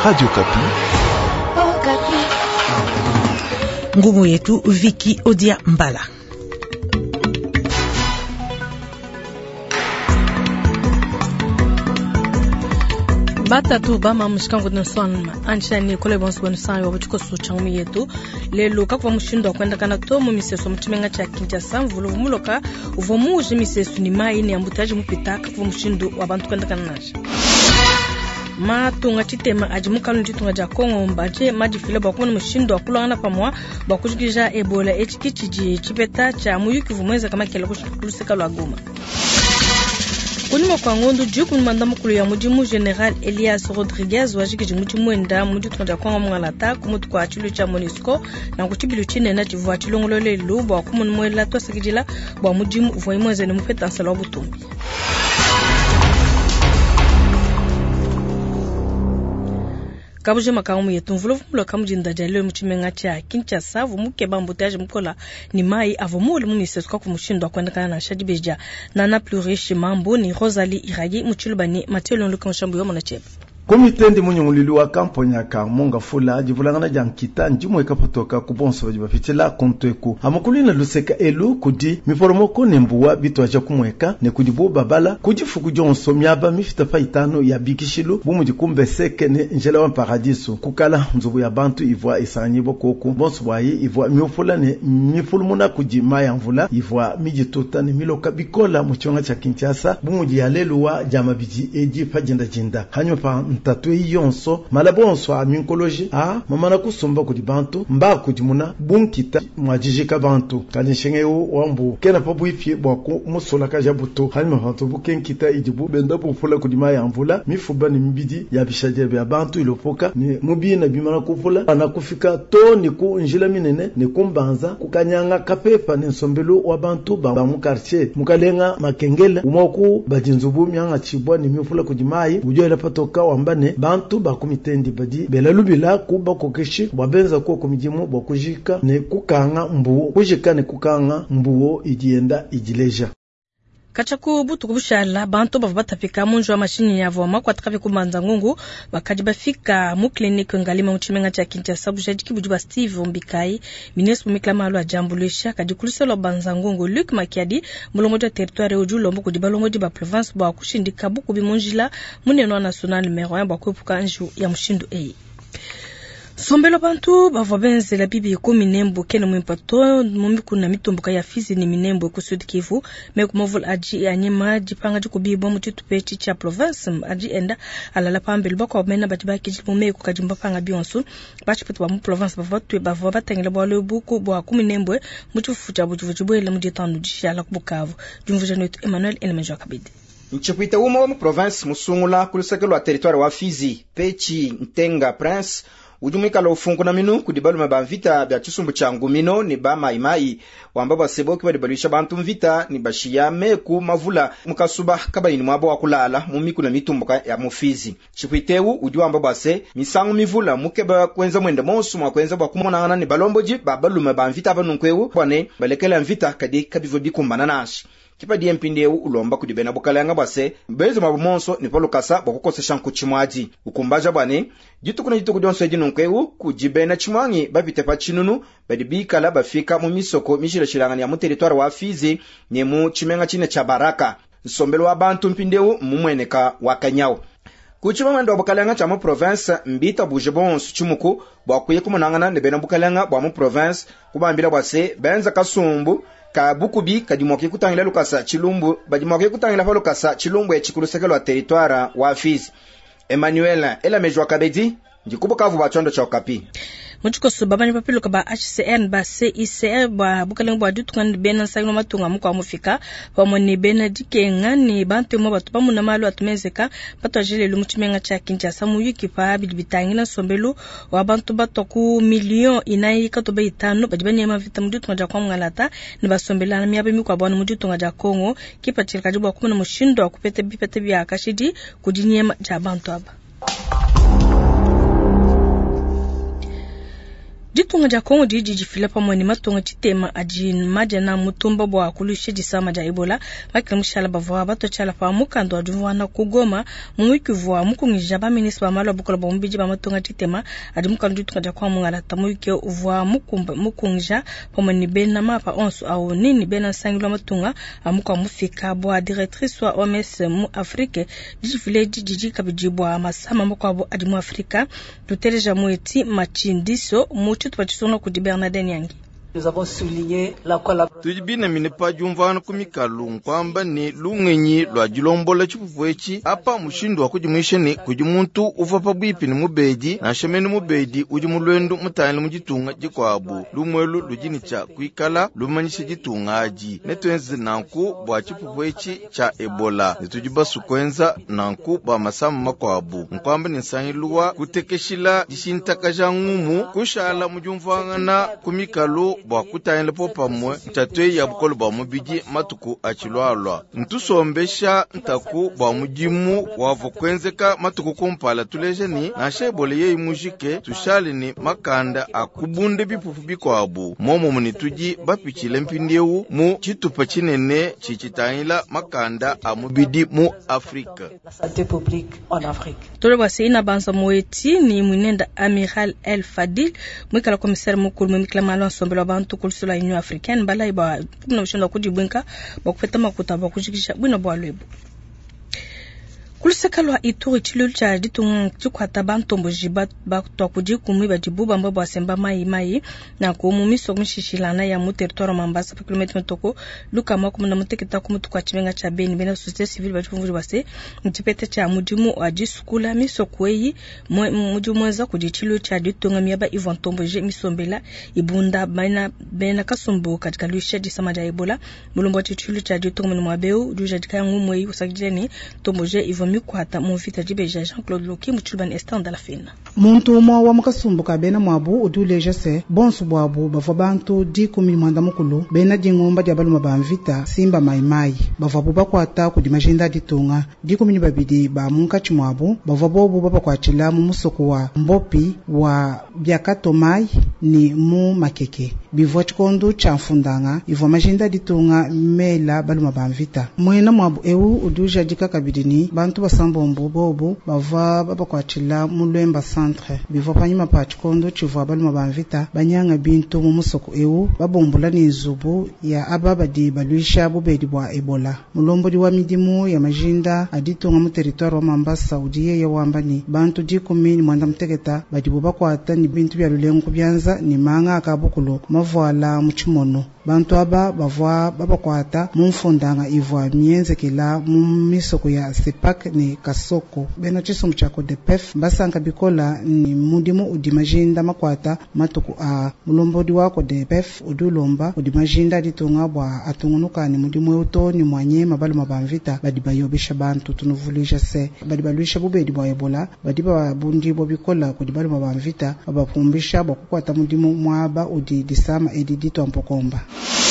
Radio Kapi. Oh, Kapi. Ngumu yetu Viki Odia Mbala. Batatu bama mshikango nson anchani kole bonso bonsan wa buchiko so changu yetu lelo kakwa mushindo kwenda kana to mu miseso mutimenga cha Kinshasa mvulo muloka uvomuje miseso ni mai ni ambutaje mupita kakwa mushindo wa bantu kwenda kana naje matunga chitema ajimuka lunjitunga ja Kongo mbaje majifile bakubona mushindo akulana pamwa bakujikija Ebola echikichiji chipeta cha muyuki vumweza kama kela kusika lwa Goma. Kunima kwa ngondo juku nimanda mukulu ya mujimu General Elias Rodriguez wajiki mujimu enda mujitu kwa Kongo mwangalata kumutu kwa chulu cha MONUSCO na kuchibilu chine na jivu achilongolole lubu wa kumu mwela tuwa sakijila wa mujimu uvoimweze ni mupeta ansala wabutumbi. Kabuje makamu yetu mvulo kamuji ndajalo muchimenga cha Kinshasa vumuke bambotage mukola ni mai avomole mumiseso kwa kumushindo kwenda kana na shajibeja na plurish mambo ni Rosalie Iragi muchilubani Mathieu Nlukanshambu yo monacheba Komite ndi munyungulili wa kamponya ka monga fula jivulangana jankita njimwe kapatoka kubonso bajibafitila kontweku amakulina luseka elu kudi miforomoko nembuwa bitu aja kumweka ne kudibo babala kujifuku jonso myaba mifita faitano ya bikishilu bumuji kumbeseke ne njela wa paradiso kukala nzubu ya bantu ivwa isanyibo koku bonso bwayi ivwa miofula ne mifulumuna kuji maya mvula ivwa mijitota ne miloka bikola muchonga cha Kinshasa bumuji ya lelu wa jamabiji eji pajenda jinda hanyo pa tatwe yonso malabonso a minkoloji a mamana kusumba kudi bantu mba kudi muna bunkita mwajijika bantu kalinshengeyo wambu kena pabu ifye bwako musola kaja buto halima bantu bukenkita ijibu benda bufula kudi maya mvula mifuba ni mbidi ya bishaje bya bantu ilopoka ni mubi na bimana kufula anakufika to ni ku njila minene ni kumbanza kukanyanga kapepa ni nsombelo wa bantu ba mu quartier mukalenga makengela umoku bajinzubu myanga chibwa ni mifula kudi mai ujo ila patoka wambane bantu bakumitendi badi belalubila kuba kokeshi wabenza ko kumijimu bokujika ne kukanga mbuo kujika ne kukanga mbuo ijienda ijileja Kachaku butu kubushala bantu bavatapika munju wa mashini ya voma kwa takavi kumanza ngungu bakaji bafika mu clinic ngalima muchimenga cha Kinshasa bujadiki bujuba Steve Mbikai minespo miklama alwa jambulisha kajikulisa lo banza ngungu Luc Makiadi mulongoja territoire ujulo mbuku dibalongoji ba province ba kushindika buku bimunjila muneno national numero 1 ba kwepuka nju ya mushindu A. Sombelo bantu bavobenze la bibi ko minembo kene mwimpato mumiku na mitomboka ya Fizi ni minembo ko Sud Kivu mekumavul aji anyema jipanga jikubibo mutitu pechi cha province aji enda alala pambele bako mena batibaki jimume ko kajimba panga bionsu bachiputu ba mu province bavotwe bavobatengele bwalo buku bwa kuminembo mutifucha bujubujubwela mujitanu jishala kubukavu jumvuja netu Emmanuel Elemenjo Kabidi Nchipita umo mu province musungula kulisekelo wa territoire wa Fizi pechi Ntenga Prince ujumika lo fungu na minu kudibaluma ba vita bya chisumbu cha ngumino ni ba maimai wamba baseboki badibalisha bantu mvita ni bashia meku mavula mukasuba kabaini mwabo wakulala mumiku na mitumbuka ya Mufizi chipitewu uju wamba base misangu mivula mukeba kwenza mwende monsu mwakwenza bakumonana ni balomboji babaluma ba mvita banunkwewu bwane balekela mvita kadi kabivodi kumbana nashi kipa diempindeu ulomba kudibena bukalanga base beze mabumonso ni polukasa bokukosesha nkuchimwaji ukumbaja bane jitu kuna jitu kudonso ejinunkeu kujibena chimwangi babite pa chinunu badibikala bafika mu misoko mishirashirangani ya mu territoire wa Fizi nyemu chimenga chine cha Baraka sombelo wa bantu mpindeu mumweneka wakanyao kuchima mwendo wa bukalanga cha mu province mbita bujibonsu chimuku bwakuye kumunangana nebena bukalanga bwa mu province kubambila bwase benza kasumbu ka bukubi kadimoke kutangila lukasa chilumbu badimoke kutangila fa lukasa chilumbu echikulusekelo wa territoire wa Fizi. Emmanuel Elemenjo Kabedi ndikubukavu bachondo cha Okapi Muchiko subabani papiluka ba HCN ba CICR ba bukaleng ba dutungan bena sagno matunga mukwa mufika pamone bena dikenga ni bantu mo batu pamuna malu atumezeka patojele lumuchimenga cha Kinshasa muyuki pa bidibitangila sombelu wa bantu batoku million inayi katobe 5 bajibanye mavita mudutunga ja kwa ngalata ni basombela na miabe mikwa bwana mudutunga ja Kongo kipachirika jibu akumuna mushindo akupete bipete bya kashidi kujinyema ja bantu aba Ditunga ja Kongo dijiji Philippe Moni matunga chitema ajin majana mutumba bwa kulushe jisama ja Ebola makimshala bavwa bato chala pa mukando aduvana kugoma muikuvwa mukungija ba ministre malo bukola bombiji ba matunga chitema adimukando ditunga ja kwa mungala tamuike uvwa mukunja pomoni bena mapa onsu au nini bena sangilo matunga amuka mufika bwa directrice wa OMS mu Afrique dijifile dijiji kabijibwa masama mukabo adimu Afrika tuteleja mueti machindiso Nous avons souligné la collaboration. Tujibina minepa jumvana kumikalu nkwamba ni lungenyi lwa jilombola chipufuechi apa mushindu wa kujimwisheni kujimuntu ufapa bwipi ni mubeji na shemeni mubeji ujimulwendu mutayani mujitunga jikwabu lumwelu lujinicha kuikala lumanyishe jitunga aji netwenzi nanku bwa chipufuechi cha Ebola nitujiba sukwenza nanku bwa masama makwabu nkwamba nisanyiluwa kutekeshila jishintaka jangumu kushala mujumvana kumikalu bwa kutayele popamwe mtatwe ya bukolo bwa mubiji matuku achilwalwa ntusombesha ntaku bwa mujimu wavokwenzeka matuku kumpala tulejeni na shebole ye imujike tushali ni makanda akubunde bipufu bikwabu momo munituji bapichile mpindiewu mu chitupa chinene chichitayila makanda amubidi mu Afrika. La santé publique en Afrique. Tole bwase ina banza mweti ni mwinenda Amiral El Fadil mwikala komisari mukulu mwikala malo nsombelo bantu kulusula Union Africaine bala iba kumna mshonda kujibwenka bakufeta makuta bakujikisha bwino bwalwebo kulusekalwa Ituri chilulu cha ditunga chikwata bantombo jiba bakutwa kujikumwi bajibu bamba bwasemba mai na kumumiso kumshishilana ya mu territoire Mambasa pa kilometre mtoko luka mako na muteketa kumutukwa chimenga cha Beni bena société civile bachumvuri base mtipete cha mudimu ajisukula miso kweyi mujumweza kujichilulu cha ditunga miaba Ivantombo je misombela ibunda bena kasumbu katika luisha jisama ja Ebola mulombo chichilulu cha ditunga mwabeu juja dikaya ngumwe usakijeni tombo je mikwata muvita jibeja Jean-Claude Loki muchulban estan da la fina muntu umwe wa mukasumbuka bena mwabu uduleje se bonsu bwabu bava bantu di kumi mwanda mukulu bena jingomba dia baluma bamvita simba mai bava buba kwata ku dimajenda ditunga di kumi babidi ba munkachi mwabu bava bobu baba kwachila mu musoko wa mbopi wa byakato mai ni mu makeke bivo chikondo cha mfundanga ivo majenda ditunga mela baluma bamvita mwena mwabu eu uduja dikakabidini bantu basambombo bobo bava baba kwachila mulwemba centre bivo panyima pa chikondo chivwa baluma bamvita banyanga bintu mu musoko eu babombula nizubu ya ababa di baluisha bubedi bwa Ebola mulombo di wa midimu ya majinda aditunga mu territoire wa Mambasa udiye ya wambani bantu di komini mwanda mteketa badibu bakwata ni bintu bya lulengo byanza ni manga akabukulo mavwala mu chimono bantu aba bavwa babakwata mu mfundanga ivwa myenzekela mu misoko ya Sepak ni Kasoko bena chisomo chako de PEF basanga bikola ni mudimu udimajinda makwata matuku a mulombodi wako de PEF udulomba udimajinda ditunga bwa atungunuka ni mudimu uto ni mwanye mabalu mabamvita badibayobesha bantu tunuvulisha se badibaluisha bubedi bwa Ebola badiba bundi bo bikola kudibalu mabamvita babapumbisha bakukwata mudimu mwaba udi disama edidito ampokomba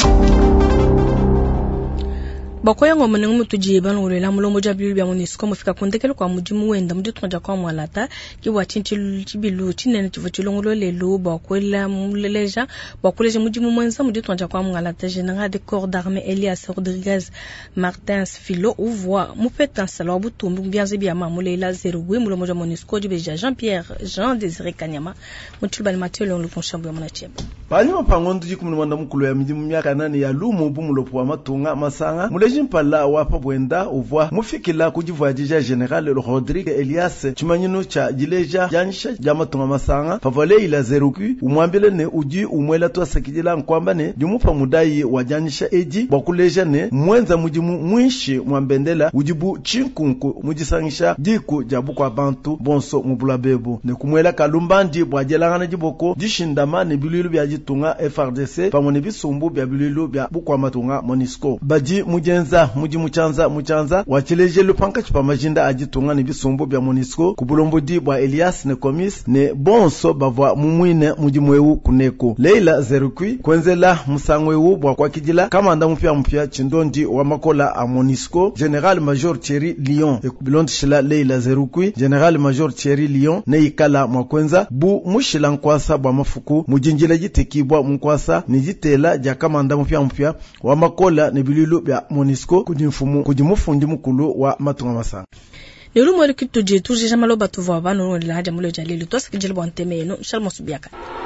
bakoya ngoma nengu tujiba ngolela mulombo jabilu bya munisiko mufika kundekelo kwa mujimu wenda muditwa kwa mwalata kiwa chinchi chibilu chinene chivo chilongolo lelo bakola muleleja bakoleja mujimu mwenza muditwa kwa mwalata général de corps d'armée Elias Rodriguez Martins Filo ouvoi mupeta sala butumbu byanze bya mamulela 0 mulombo ja munisiko jibeja Jean Désiré Kanyama mutulbal matelo lo ponshambu ya munacheba banyuma pangondo jikumuni mwanda mukulu ya midimu myaka nani ya lumu bumulopo wa matunga masanga jimpala wapa bwenda uvwa mufikila kujivwajija General Rodrigue Elias chimanyino cha jileja janisha jamatunga masanga pavale ila zeruku umwambile ne uji umwela to sakijila nkwamba ne jumupa mudai wa janisha eji bakuleja ne mwenza mujimu mwishi mwambendela ujibu chinkunku mujisangisha jiku jabu kwa bantu bonso mubula bebo ne kumwela kalumbandi bwajelangana jiboko jishindama ne biluilu bya jitunga FRDC pamone bisumbu bya biluilu bya bukwa matunga MONUSCO baji mujen kuenza muji muchanza wachileje lupanka chipa majinda ajitunga ni bisumbu bya MONUSCO kubulombo di bwa Elias ne Komis ne bonso bavwa mumwine muji mweu kuneko Leila Zerukwi kwenzela musangweu bwa kwa kijila kamanda mpya chindondi wa makola a MONUSCO General Major Thierry Lion ekubilondi shila Leila Zerukwi General Major Thierry Lion ne ikala mwakwenza bu mushila nkwasa bwa mafuku mujinjila jitekibwa mkwasa ni jitela ja kamanda mpya wa makola ne bililu bya MONUSCO kujimufundi mukulu wa matunga masanga Lelu mwele kitu jetu jama lo batu vwa banu lo haja mulo jalili to sikijil bon temeno shal mosubiaka